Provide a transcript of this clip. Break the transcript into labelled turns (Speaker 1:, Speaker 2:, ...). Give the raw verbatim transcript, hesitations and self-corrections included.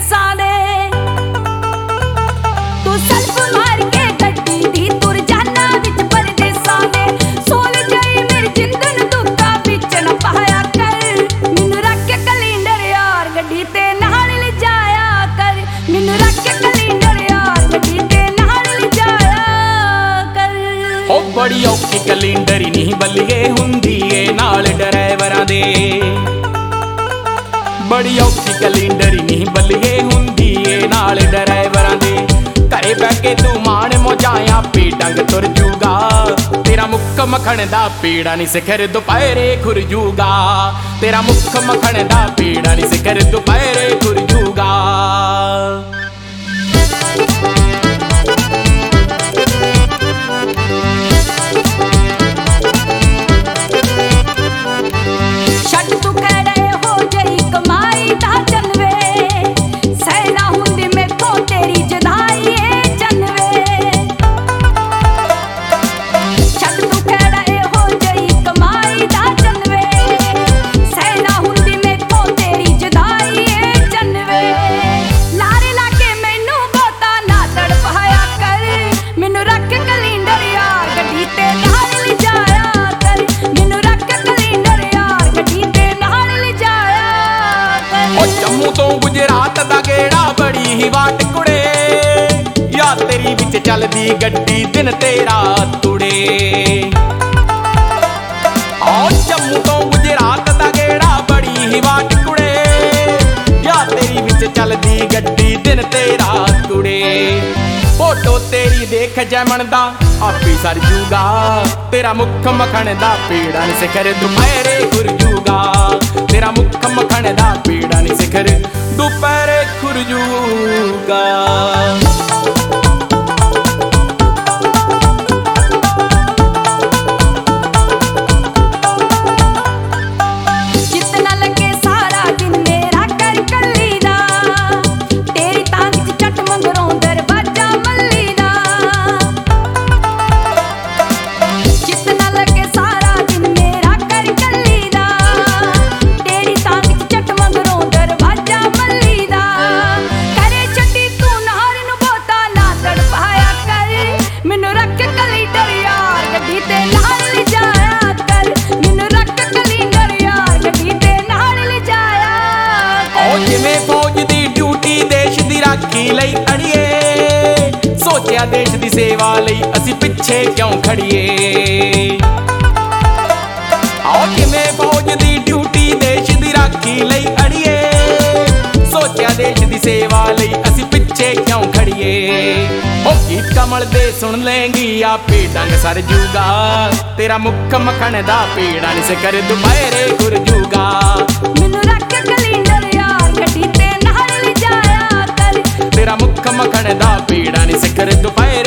Speaker 1: ਦੇਸਾਂ ਦੇ। ਤੂੰ ਸਲਫ ਮਾਰ ਕੇ ਗੱਡੀ ਦੀ ਤੁਰ ਜਾਨਾ ਵਿੱਚ ਪਰਦੇਸਾਂ ਦੇ। ਸੋਲ ਜਾਈ ਮੇਰੀ ਜਿੰਦ ਨੂੰ ਦੁੱਖਾਂ ਵਿੱਚ ਨਾ ਪਾਇਆ ਕਰ। ਮੈਨੂੰ ਰੱਖ ਕੇ ਕੈਲੰਡਰ ਯਾਰ ਗੱਡੀ ਤੇ ਨਾਲ ਲਿਜਾਇਆ ਕਰ। ਮੈਨੂੰ ਰੱਖ ਕੇ ਕੈਲੰਡਰ ਯਾਰ ਗੱਡੀ ਤੇ ਨਾਲ ਲਿਜਾਇਆ ਕਰ।
Speaker 2: ਓ ਬੜੀ ਔਖੀ ਕੈਲੰਡਰ ਨਹੀਂ ਬੱਲੀਏ ਹੁੰਦੀ ਏ ਨਾਲ ਡਰਾਈਵਰਾਂ ਦੇ। ਬੜੀ ਔਖੀ ਕੈਲੰਡਰ ਨਹੀਂ ਬੱਲੀਏ ਹੁੰਦੀ ਏ ਨਾਲ ਡਰਾਈਵਰਾਂ ਦੇ। ਘਰੇ ਬਹਿ ਕੇ ਤੂੰ ਮਾਣ ਮੋਜਾਇਆ ਪੀ ਡੰਗ ਤੁਰ ਜੂਗਾ। ਤੇਰਾ ਮੁੱਖ ਮੱਖਣ ਦਾ ਪੀੜਾ ਨੀ ਸਿਖਰ ਦੁਪਹਿਰੇ ਖੁਰ ਜੂਗਾ। ਤੇਰਾ ਮੁੱਖ ਮੱਖਣ ਦਾ ਪੀੜਾ ਨੀ ਸਿਖਰ ਦੁਪਹਿਰੇ ਖੁਰ ਜੂਗਾ।
Speaker 1: ਛੱਡ ਤੂੰ ਖੜੇ ਹੋ ਜਈ ਕਮਾਈ ਦਾ ਜਨਵੇ। ਸਹਿਣਾ ਹੁੰਦੀ ਮੈਥੋਂ ਤੇਰੀ ਜਦਾਈ ਏ ਜਨਵੇ। ਛੱਡ ਤੂੰ ਖੜੇ ਹੋ ਜਈ ਕਮਾਈ ਦਾ ਜਨਵੇ। ਸਹਿਣਾ ਹੁੰਦੀ ਮੈਥੋਂ ਤੇਰੀ ਜਦਾਈ ਏ ਜਨਵੇ। ਲਾਰੇ ਲਾ ਕੇ ਮੈਨੂੰ ਬਹੁਤਾ ਨਾ ਤੜਪਾਇਆ ਕਰ। ਮੈਨੂੰ ਰੱਖ ਕੈਲੰਡਰ ਯਾਰ ਗੱਡੀ ਤੇ ਨਾਲ ਲਿਜਾਇਆ ਕਰ। ਮੈਨੂੰ ਰੱਖ ਕੈਲੰਡਰ ਯਾਰ ਗੱਡੀ ਤੇ ਨਾਲ ਲਿਜਾਇਆ ਕਰ।
Speaker 2: ਓ ਜੰਮੂ ਤੋਂ ਗੁਜਰਾਤ ਦਾ ਗੇੜਾ ਬੜੀ ਹੀ ਵਾਟ ਕੁੜੇ। ਯਾ ਤੇਰੀ ਵਿੱਚ ਚੱਲਦੀ ਗੱਡੀ ਦਿਨ ਤੇ ਰਾਤ ਤੁੜੇ। ਓ ਜੰਮੂ ਤੋਂ ਗੁਜਰਾਤ ਦਾ ਗੇੜਾ ਬੜੀ ਹੀ ਵਾਟ ਕੁੜੇ। ਯਾ ਤੇਰੀ ਵਿੱਚ ਚੱਲਦੀ ਗੱਡੀ ਦਿਨ ਤੇ ਰਾਤ ਤੁੜੇ। ਫੋਟੋ ਤੇਰੀ ਦੇਖ ਜੈਮਣ ਦਾ ਆਪੀ ਸਰ ਜੂਗਾ। ਤੇਰਾ ਮੁੱਖ ਮੱਖਣ ਦਾ ਪੀੜਾ ਨੀ ਸਿਖਰ ਦੁਪਹਿਰੇ ਖੁਰ ਜੂਗਾ। ਤੇਰਾ ਮੁੱਖ ਮੱਖਣ ਦਾ ਪੀੜਾ ਨੀ ਸਿਖਰ ਦੁਪਹਿਰੇ ਖੁਰ ਜੂਗਾ।
Speaker 1: ਜਿੱਤ ਨਾ ਲੱਗੇ ਸਾਰਾ ਦਿਨ ਮੇਰਾ ਕਰ ਕੱਲੀ ਦਾ। ਤੇਰੀ ਤਾਂ ਵਿੱਚ ਚੱਟ ਮੰਗਰੋਂ ਦਰਵਾਜ਼ਾ ਮੱਲੀ ਦਾ। ਜਿੱਤ ਨਾ ਲੱਗੇ ਸਾਰਾ ਦਿਨ ਮੇਰਾ ਕਰ ਕੱਲੀ ਦਾ। ਤੇਰੀ ਤਾਂ ਵਿੱਚ ਚੱਟ ਮੰਗਰੋਂ ਦਰਵਾਜ਼ਾ ਮੱਲੀ ਦਾ। ਕਰੇ ਛੱਡੀ ਤੂੰ ਨਾਰ ਨੂੰ ਬਹੁਤਾ ਨਾ ਤੜਪਾਇਆ ਕਰ। ਮੈਨੂੰ ਰੱਖ ਕੈਲੰਡਰ ਯਾਰ ਗੱਡੀ ਤੇ ਨਾਲ ਲਿਜਾਇਆ ਕਰ। ਮੈਨੂੰ ਰੱਖ ਕੈਲੰਡਰ ਯਾਰ ਗੱਡੀ ਤੇ ਨਾਲ ਲਿਜਾਇਆ
Speaker 2: ਓ
Speaker 1: ਕਰ।
Speaker 2: ਜਿਵੇਂ ਫੌਜ ਦੀ ਡਿਊਟੀ ਦੇਸ਼ ਦੀ ਰਾਖੀ ਲਈ ਅੜੀਏ। ਸੋਚਿਆ ਦੇਸ਼ ਦੀ ਸੇਵਾ ਲਈ ਅਸੀਂ ਪਿੱਛੇ ਕਿਉਂ ਖੜੀਏ। ਆਓ ਜਿਵੇਂ ਫੌਜ ਦੀ ਡਿਊਟੀ ਦੇਸ਼ ਦੀ ਰਾਖੀ ਲਈ ਅੜੀਏ। ਸੋਚਿਆ ਦੇਸ਼ ਦੀ ਸੇਵਾ ਲਈ ਅਸੀਂ ਪਿੱਛੇ ਕਿਉਂ ਖੜੀਏ। ਓ ਗੀਤ ਕਮਲ ਦੇ ਸੁਣ ਲੇਂਗੀ ਆਪੇ ਡੰਗ ਸਰ ਜੂਗਾ। ਤੇਰਾ ਮੁੱਖ ਮੱਖਣ ਦਾ ਪੀੜਾ ਨੀ ਸਿਖਰ ਦੁਪਹਿਰੇ ਖੁਰ ਜੂਗਾ।
Speaker 1: ਮੈਨੂੰ ਰੱਖ ਕੈਲੰਡਰ ਯਾਰ ਗੱਡੀ ਤੇ ਨਾਲ ਲਿਜਾਇਆ ਕਰ।
Speaker 2: ਤੇਰਾ ਮੁੱਖ ਮੱਖਣ ਦਾ ਪੀੜਾ ਨੀ ਸਿਖਰ ਦੁਪਹਿਰੇ